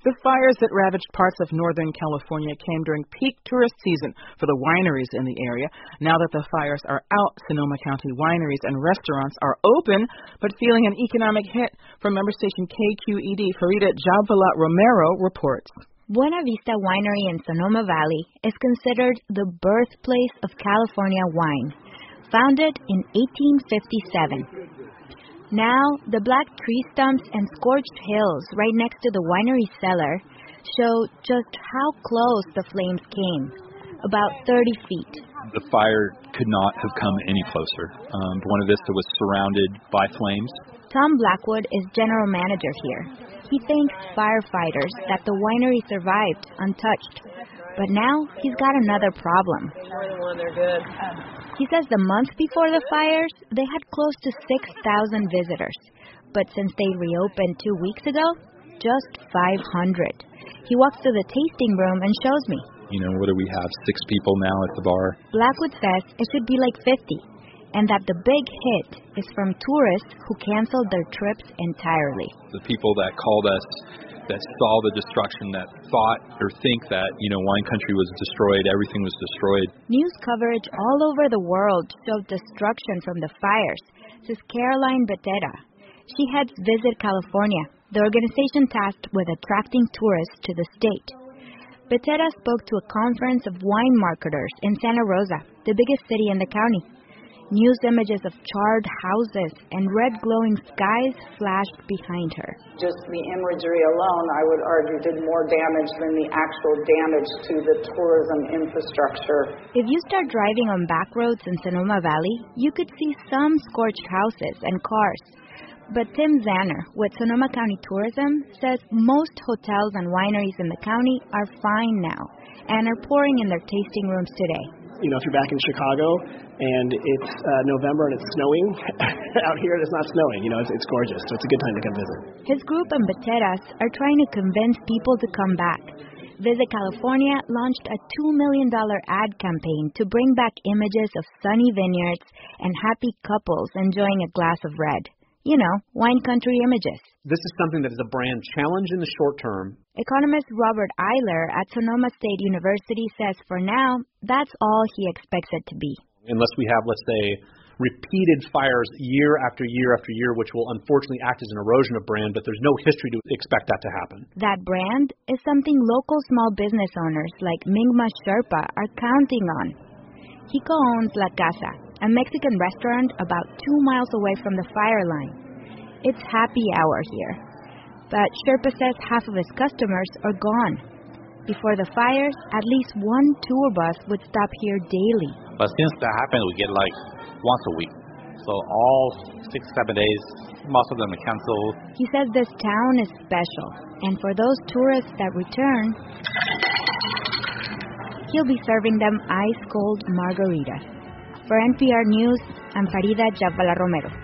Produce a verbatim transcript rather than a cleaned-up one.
The fires that ravaged parts of Northern California came during peak tourist season for the wineries in the area. Now that the fires are out, Sonoma County wineries and restaurants are open, but feeling an economic hit. From member station K Q E D, Farida Jabvala Romero reports. Buena Vista Winery in Sonoma Valley is considered the birthplace of California wine, founded in eighteen fifty-seven. Now, the black tree stumps and scorched hills right next to the winery cellar show just how close the flames came, about thirty feet. The fire could not have come any closer. Um, Buena Vista was surrounded by flames. Tom Blackwood is general manager here. He thanks firefighters that the winery survived untouched. But now he's got another problem. They're good. He says the month before the fires, they had close to six thousand visitors. But since they reopened two weeks ago, just five hundred. He walks to the tasting room and shows me. You know, what do we have, six people now at the bar? Blackwood says it should be like fifty, and that the big hit is from tourists who canceled their trips entirely. The people that called us, that saw the destruction, that thought or think that, you know, wine country was destroyed, everything was destroyed. News coverage all over the world showed destruction from the fires, says Caroline Betera. She heads Visit California, the organization tasked with attracting tourists to the state. Betera spoke to a conference of wine marketers in Santa Rosa, the biggest city in the county. News images of charred houses and red glowing skies flashed behind her. Just the imagery alone, I would argue, did more damage than the actual damage to the tourism infrastructure. If you start driving on back roads in Sonoma Valley, you could see some scorched houses and cars. But Tim Zanner with Sonoma County Tourism says most hotels and wineries in the county are fine now and are pouring in their tasting rooms today. You know, if you're back in Chicago and it's uh, November and it's snowing, out here it's not snowing. You know, it's, it's gorgeous, so it's a good time to come visit. His group and Beteras are trying to convince people to come back. Visit California launched a two million dollars ad campaign to bring back images of sunny vineyards and happy couples enjoying a glass of red. You know, wine country images. This is something that is a brand challenge in the short term. Economist Robert Eiler at Sonoma State University says for now, that's all he expects it to be. Unless we have, let's say, repeated fires year after year after year, which will unfortunately act as an erosion of brand, but there's no history to expect that to happen. That brand is something local small business owners like Mingma Sherpa are counting on. He co-owns La Casa, a Mexican restaurant about two miles away from the fire line. It's happy hour here, but Sherpa says half of his customers are gone. Before the fires, at least one tour bus would stop here daily. But since that happened, we get like once a week. So all six, seven days, most of them are canceled. He says this town is special, and for those tourists that return, he'll be serving them ice-cold margaritas. For N P R News, I'm Farida Jabvala Romero.